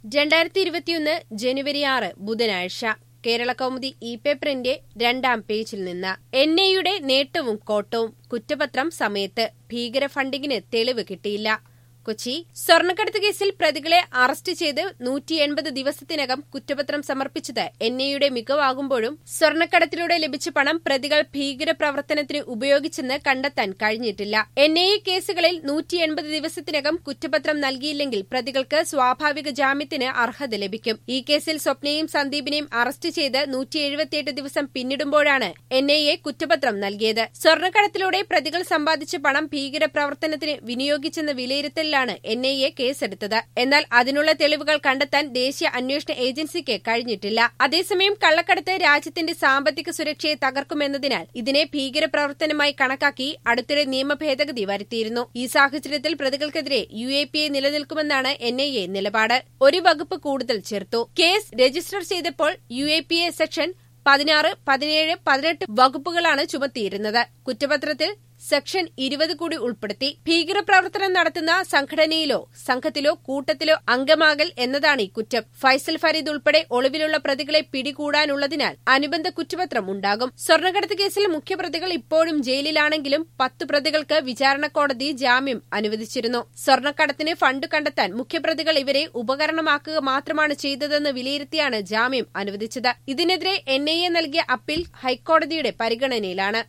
2021 ജനുവരി 6 ബുധനാഴ്ച കേരളകൗമുദി ഇ-പേപ്പറിന്റെ 2ാം പേജിൽ നിന്ന് എൻഐയുടെ നേട്ടവും കോട്ടവും കുറ്റപത്രം സമയത്ത് ഭീകര ഫണ്ടിങ്ങിന് തെളിവ് കിട്ടിയില്ല. കൊച്ചി സ്വർണ്ണക്കടത്ത് കേസിൽ പ്രതികളെ അറസ്റ്റ് ചെയ്ത് 180 ദിവസത്തിനകം കുറ്റപത്രം സമർപ്പിച്ചത് എൻഐയുടെ മികവാകുമ്പോഴും സ്വർണ്ണക്കടത്തിലൂടെ ലഭിച്ച പണം പ്രതികൾ ഭീകരപ്രവർത്തനത്തിന് ഉപയോഗിച്ചെന്ന് കണ്ടെത്താൻ കഴിഞ്ഞിട്ടില്ല. എൻഐഎ കേസുകളിൽ 180 ദിവസത്തിനകം കുറ്റപത്രം നൽകിയില്ലെങ്കിൽ പ്രതികൾക്ക് സ്വാഭാവിക ജാമ്യത്തിന് അർഹത ലഭിക്കും. ഈ കേസിൽ സ്വപ്നയും സന്ദീപിനെയും അറസ്റ്റ് ചെയ്ത് 178 ദിവസം പിന്നിടുമ്പോഴാണ് എൻഐഎ കുറ്റപത്രം നൽകിയത്. സ്വർണ്ണക്കടത്തിലൂടെ പ്രതികൾ സമ്പാദിച്ച പണം ഭീകരപ്രവർത്തനത്തിന് വിനിയോഗിച്ചെന്ന വിലയിരുത്തൽ എൻഐഎ കേസെടുത്തത്. എന്നാൽ അതിനുള്ള തെളിവുകൾ കണ്ടെത്താൻ ദേശീയ അന്വേഷണ ഏജൻസിക്ക് കഴിഞ്ഞിട്ടില്ല. അതേസമയം കള്ളക്കടത്ത് രാജ്യത്തിന്റെ സാമ്പത്തിക സുരക്ഷയെ തകർക്കുമെന്നതിനാൽ ഇതിനെ ഭീകരപ്രവർത്തനമായി കണക്കാക്കി അടുത്തിടെ നിയമ ഭേദഗതി വരുത്തിയിരുന്നു. ഈ സാഹചര്യത്തിൽ പ്രതികൾക്കെതിരെ UAPA നിലനിൽക്കുമെന്നാണ് എൻഐഎ നിലപാട്. ഒരു വകുപ്പ് കൂടുതൽ ചേർത്തു. കേസ് രജിസ്റ്റർ ചെയ്തപ്പോൾ UAPA സെക്ഷൻ 16, 17, 18 വകുപ്പുകളാണ് ചുമത്തിയിരുന്നത്. കുറ്റപത്രത്തിൽ സെക്ഷൻ 20 കൂടി ഉൾപ്പെടുത്തി. ഭീകരപ്രവർത്തനം നടത്തുന്ന സംഘടനയിലോ സംഘത്തിലോ കൂട്ടത്തിലോ അംഗമാകൽ എന്നതാണ് ഈ കുറ്റം. ഫൈസൽ ഫരീദ് ഉൾപ്പെടെ ഒളിവിലുള്ള പ്രതികളെ പിടികൂടാനുള്ളതിനാൽ അനുബന്ധ കുറ്റപത്രം ഉണ്ടാകും. സ്വർണ്ണക്കടത്ത് കേസിൽ മുഖ്യപ്രതികൾ ഇപ്പോഴും ജയിലിലാണെങ്കിലും 10 പ്രതികൾക്ക് വിചാരണ കോടതി ജാമ്യം അനുവദിച്ചിരുന്നു. സ്വർണ്ണക്കടത്തിന് ഫണ്ട് കണ്ടെത്താൻ മുഖ്യപ്രതികൾ ഇവരെ ഉപകരണമാക്കുക മാത്രമാണ് ചെയ്തതെന്ന് വിലയിരുത്തിയാണ് ജാമ്യം അനുവദിച്ചത്. ഇതിനെതിരെ എൻഐഎ നൽകിയ അപ്പീൽ ഹൈക്കോടതിയുടെ പരിഗണനയിലാണ്.